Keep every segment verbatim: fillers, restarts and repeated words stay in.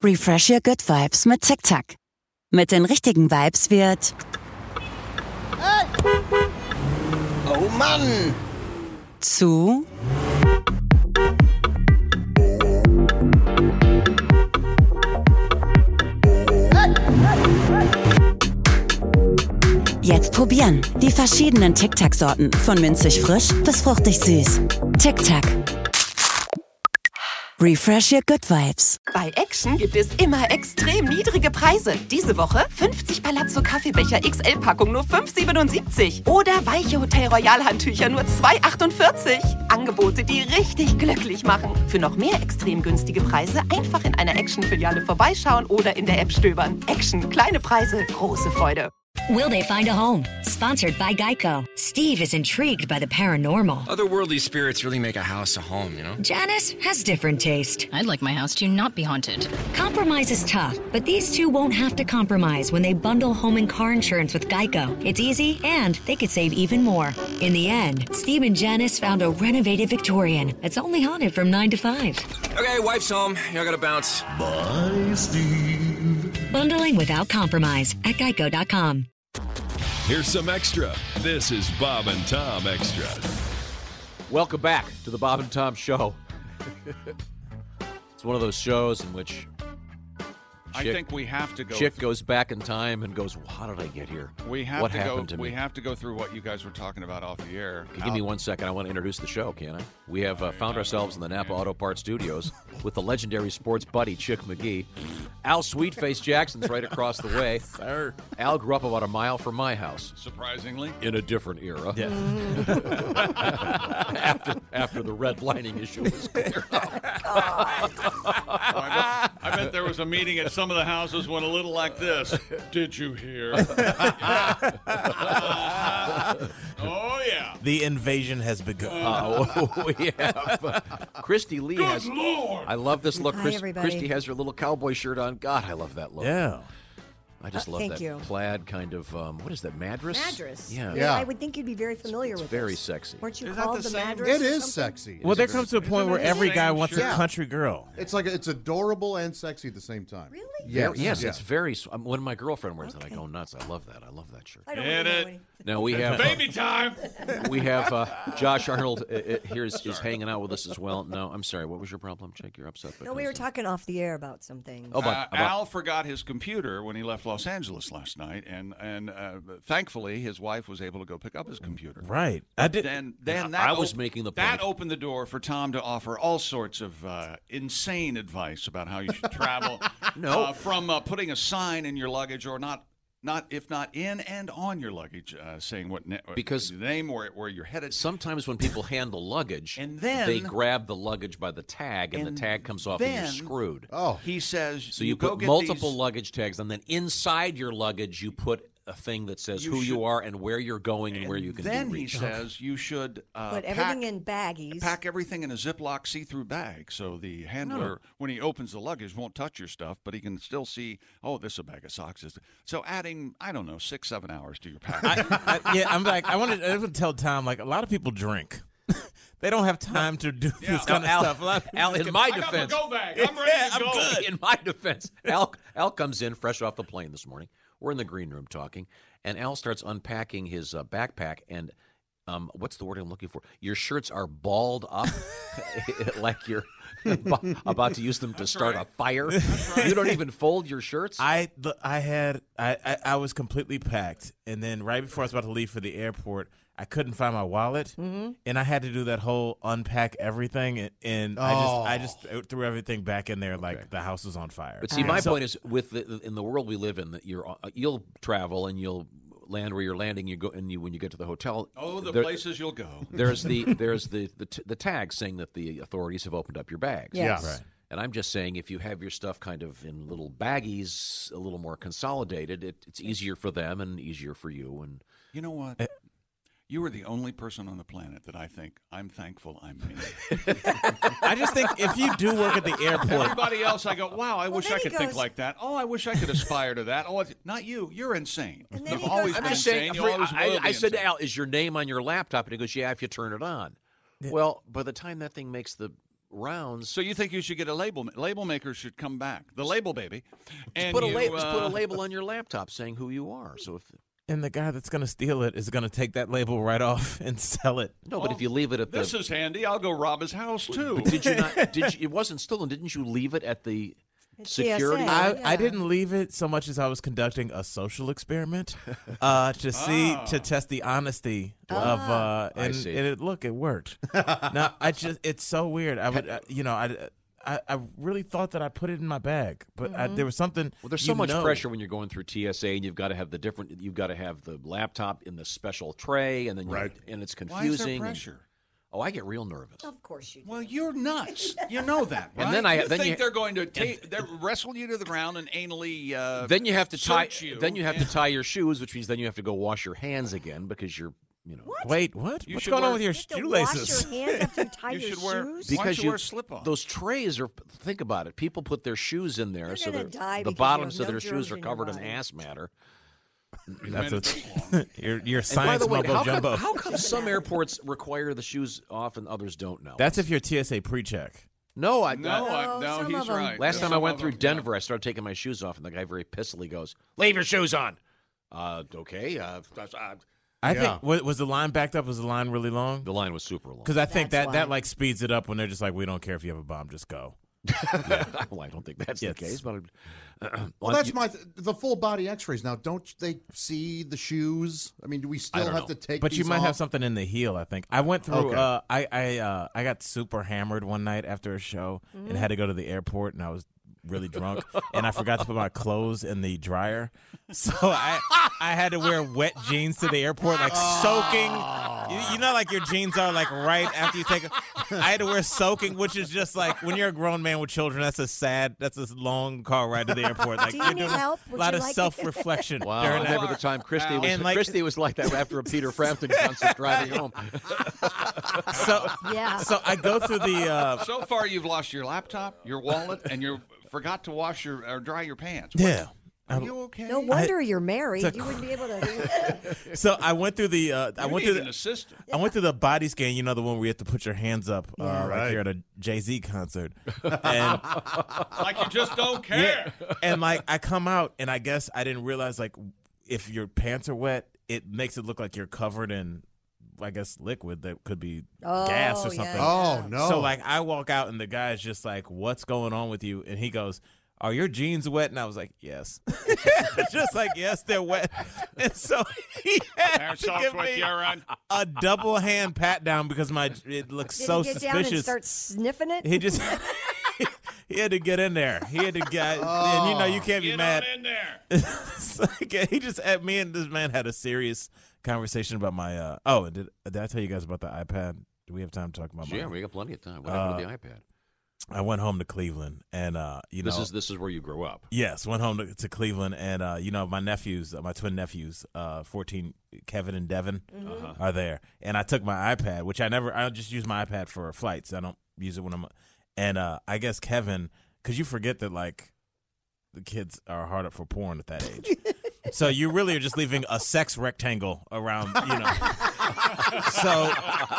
Refresh your good vibes mit TikTok. Mit den richtigen Vibes wird... Hey! Oh Mann! Zu... Jetzt probieren. Die verschiedenen TikTok-Sorten. Von minzig frisch bis fruchtig süß. TikTok. Refresh your good vibes. Bei Action gibt es immer extrem niedrige Preise. Diese Woche fünfzig Palazzo Kaffeebecher X L-Packung nur fünf siebenundsiebzig. Oder weiche Hotel Royal Handtücher nur zwei achtundvierzig. Angebote, die richtig glücklich machen. Für noch mehr extrem günstige Preise einfach in einer Action-Filiale vorbeischauen oder in der App stöbern. Action, kleine Preise, große Freude. Will they find a home? Sponsored by Geico. Steve is intrigued by the paranormal. Otherworldly spirits really make a house a home, you know? Janice has different taste. I'd like my house to not be haunted. Compromise is tough, but these two won't have to compromise when they bundle home and car insurance with Geico. It's easy, and they could save even more. In the end, Steve and Janice found a renovated Victorian that's only haunted from nine to five. Okay, wife's home. Y'all gotta bounce. Bye, Steve. Bundling without compromise at geico dot com. Here's some extra. This is Bob and Tom Extra. Welcome back to the Bob and Tom Show. It's one of those shows in which Chick, I think we have to go. Chick th- goes back in time and goes, well, "How did I get here? We have what to happened go. to we me?" have to go through what you guys were talking about off the air. Give me one second. I want to introduce the show, can I? We have uh, found ourselves in the Napa Auto Parts Studios with the legendary sports buddy Chick McGee. Al Sweetface Jackson's right across the way. Sir. Al grew up about a mile from my house. Surprisingly, in a different era. Yeah. after after the redlining issue was cleared up. I, bet, I bet there was a meeting at some of the houses went a little like this. Did you hear? uh, oh yeah. The invasion has begun. Uh, we have uh, Christy Lee Good has. Lord. I love this look. Hi, Chris, everybody. Christy has her little cowboy shirt on. God, I love that look. Yeah. I just Uh, love thank that you. plaid kind of. Um, what is that? Madras. Madras. Yeah. Yeah, I would think you'd be very familiar It's with very this. sexy. Weren't you Is that called the the, same? Madras? It or is something? sexy. Well, there comes to a point where it the every guy same wants shirt? a country girl. It's like it's adorable and sexy at the same time. Really? Yes. Very- yes, Yeah. it's very. s- um, When my girlfriend wears Okay. it, I go nuts. I love that. I love that shirt. I don't Hit really know it. any- Now we have. Baby time. We have uh, Josh Arnold uh, uh, here is, is hanging out with us as well. No, I'm sorry. What was your problem, Chick? You're upset. No, we because, were uh, talking off the air about some things. Oh, about, Uh, about Al forgot his computer when he left Los Angeles last night, and and uh, thankfully his wife was able to go pick up his computer. Right. I did. Then, then I- that I was op- making the that point. opened the door for Tom to offer all sorts of uh, insane advice about how you should travel. No. uh, from uh, putting a sign in your luggage, or not, not if not in and on your luggage, uh, saying what ne- Because- the name or where you're headed. sometimes when people handle luggage, And then- they grab the luggage by the tag, and, And the tag comes off, and then- you're screwed. Oh, He says, So you, go put get multiple these- luggage tags, and then inside your luggage, you put a thing that says You who should- you are and where you're going and, where you can Then be he reached. says you should uh, Put pack, everything in baggies. pack everything in a Ziploc see-through bag, so the handler, when he opens the luggage, won't touch your stuff, but he can still see. Oh, this is a bag of socks. So adding, I don't know, six, seven hours to your pack. I, I, yeah, I'm like, I wanted, I would tell Tom, like, a lot of people drink. They don't have time to do Yeah. this kind of Al, stuff. A lot of people Al, just in get- my I got my defense, go bag. I'm ready Yeah, to I'm go. good. in my defense, Al, Al comes in fresh off the plane this morning. We're in the green room talking, and Al starts unpacking his uh, backpack, and um, what's the word I'm looking for? Your shirts are balled up like you're ab- about to use them to That's start right. a fire. right. You don't even fold your shirts? I, the, I had, I, I, I was completely packed, and then right before I was about to leave for the airport, I couldn't find my wallet, Mm-hmm. and I had to do that whole unpack everything, and, and I just, I just threw everything back in there like Okay. the house was on fire. But see, All my right. point is, with the, in the world we live in, that you're uh, you'll travel and you'll land where you're landing. You go, and you when you get to the hotel, Oh, the there- places you'll go. there's the there's the the, t- the tag saying that the authorities have opened up your bags. Yes. Right. And I'm just saying, if you have your stuff kind of in little baggies, a little more consolidated, it, it's easier for them and easier for you. And You know what? Eh. You are the only person on the planet that I think I'm thankful I'm me. I just think if you do work at the airport, Everybody else, I go, wow, I Well, wish then I he could think goes- like that. Oh, I wish I could aspire to that. Oh, it's- not you. You're insane. And then You've he always goes- been I'm just insane. saying, You for- always I, will I be said, insane. Al, is your name on your laptop? And he goes, yeah, if you turn it on. Well, by the time that thing makes the rounds. So you think you should get a label? Label makers should come back. The label baby. And just put a you, label. uh, Just put a label on your laptop saying who you are. So if and the guy that's going to steal it is going to take that label right off and sell it. no, but if you leave it at the This is handy. I'll go rob his house too. But did you not? Did you, it wasn't stolen? Didn't you leave it at the security? I, yeah. I didn't leave it so much as I was conducting a social experiment uh, to see Ah. to test the honesty of uh, I and, see. and it look it worked. Now I just it's so weird. I would uh, you know I. I, I really thought that I put it in my bag, but I, there was something. Well, there's so you much know. pressure when you're going through T S A, and you've got to have the different. You've got to have the laptop in the special tray, and then you, Right. and it's Why is confusing. there and- pressure? oh, I get real nervous. Of course you do. Well, you're nuts. You know that, right? And then I- you then think you- they're going to take, they're wrestle you to the ground and anally. Uh, Then you have to tie. search you Then you have to and- tie your shoes, which means then you have to go wash your hands again because you're, you know, Wait, what? You What's should going wear- on with your You have to wash shoelaces? your hands after you tie You your should wear- shoes. Why don't because you wear slip-ons? those trays are. Think about it. People put their shoes in there, You're so gonna that die the because you bottoms have of no their germs shoes are in your covered in body. ass matter. That's a, your your And by science the way, mumbo how jumbo. come, how come some airports require the shoes off and others don't now? That's if you're T S A pre-check. no, I No, I- I, No, no, some he's of 'em. right. Last Yeah. time I Some went of through them, yeah. Denver, I started taking my shoes off, and the guy very pissily goes, "Leave your shoes on." Uh, okay. Uh, uh, I Yeah. think was, was the line backed up? Was the line really long? the line was super long. Because I think That's that that why. like speeds it up when they're just like, we don't care if you have a bomb, just go. well, I don't think that's Yes. the case, but uh, Well, that's my th- the full body X-rays. Now, don't they see the shoes? I mean, do we still don't have know. to take? But you these might have off? something in the heel. I think I went through. Okay. Uh, I I uh, I got super hammered one night after a show and had to go to the airport, and I was really drunk, and I forgot to put my clothes in the dryer, so I I had to wear wet jeans to the airport, like soaking. You, you know, like your jeans are like right after you take. A, I had to wear soaking, which is just like when you're a grown man with children. That's a sad. That's a long car ride to the airport. Like Do you you're need doing help? a Would lot you of like- self-reflection Wow, during I that. remember the time Christy was And, like- Christy was like that after a Peter Frampton concert driving home. So Yeah. so I go through the. Uh, So far, you've lost your laptop, your wallet, and you forgot to wash your or dry your pants. yeah. Are you okay? No wonder you're married. It's a- You wouldn't be able to. So I went through the. Uh, I You went need through an the. assistant. I went through the body scan. You know, the one where you have to put your hands up, uh, Yeah. like Right. you're at a Jay Z concert, and Like you just don't care. yeah, and like I come out, and I guess I didn't realize like if your pants are wet, it makes it look like you're covered in, I guess, liquid that could be gas or Oh, something. yeah. Oh no! So like I walk out, and the guy's just like, "What's going on with you?" And he goes, "Are your jeans wet?" And I was like, "Yes." Just like, yes, they're wet. And so he had Hands to off give with me your un- a double hand pat down because my it looks Did so he get down and suspicious. start sniffing it? He just he had to get in there. He had to get, and you know you can't be Get mad. on in there. It's like, he just had, me and this man had a serious conversation about my. Uh, oh, and did did I tell you guys about the iPad? Do we have time to talk about? Yeah, my, we got plenty of time. What happened to Uh, the iPad? I went home to Cleveland, and uh, you know This is this is where you grow up. Yes, went home to, to Cleveland, and uh, you know my nephews, uh, my twin nephews, uh, fourteen, Kevin and Devin, Uh-huh. are there, and I took my iPad, which I never, I just use my iPad for flights. I don't use it when I'm, and uh, I guess Kevin, because you forget that like the kids are hard up for porn at that age, so you really are just leaving a sex rectangle around, you know. So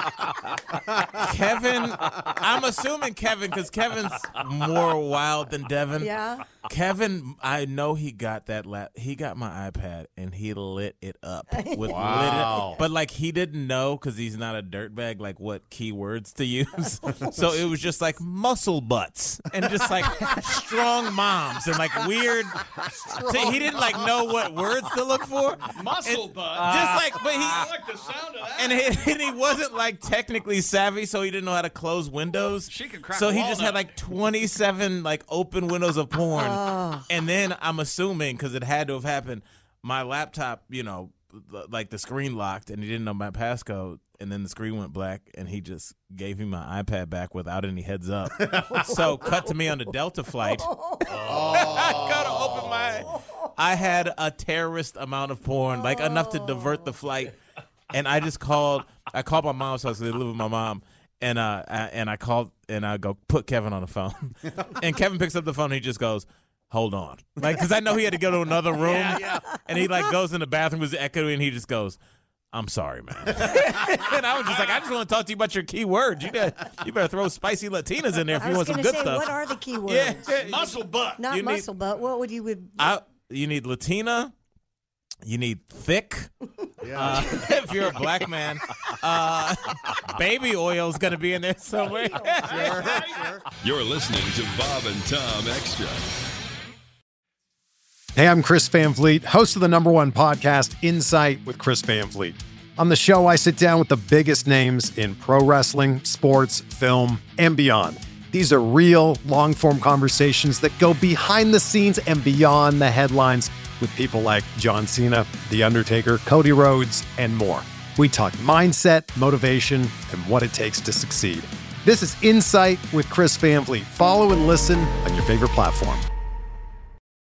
Kevin, I'm assuming Kevin, because Kevin's more wild than Devin. Yeah. Kevin, I know he got that. La- he got my iPad and he lit it up. With Wow. lit it up. But like he didn't know because he's not a dirtbag. Like what keywords to use. So it was just like muscle butts and just like strong moms and like weird. So he didn't like know what words to look for. Muscle And butt. Just like, but he. I like the sound of that. And he, and he wasn't like technically savvy, so he didn't know how to close windows. She can crack so a he just had walnut. like twenty-seven like open windows of porn. Oh. And then I'm assuming because it had to have happened, my laptop, you know, like the screen locked, and he didn't know my passcode, and then the screen went black, and he just gave me my iPad back without any heads up. So cut to me on the Delta flight. I gotta open my. I had a terrorist amount of porn, like enough to divert the flight. And I just called. I called my mom's house because I live with my mom, and uh, I, and I called and I go put Kevin on the phone, and Kevin picks up the phone. and He just goes, "Hold on," like because I know he had to go to another room, Yeah, yeah. and he like goes in the bathroom, was echoing, and he just goes, I'm sorry, man. And I was just like, I just want to talk to you about your key words. You, got, you better throw spicy Latinas in there if I you was want some gonna good say, stuff. what are the key words? Yeah. Muscle butt. Not You need- muscle butt. What would you would? I, you need Latina. You need thick. Uh, if you're a black man, uh, baby oil is going to be in there somewhere. Sure, sure. You're listening to Bob and Tom Extra. Hey, I'm Chris Van Vliet, host of the number one podcast, Insight with Chris Van Vliet. On the show, I sit down with the biggest names in pro wrestling, sports, film, and beyond. These are real, long-form conversations that go behind the scenes and beyond the headlines with people like John Cena, The Undertaker, Cody Rhodes, and more. We talk mindset, motivation, and what it takes to succeed. This is Insight with Chris Van Vliet. Follow and listen on your favorite platform.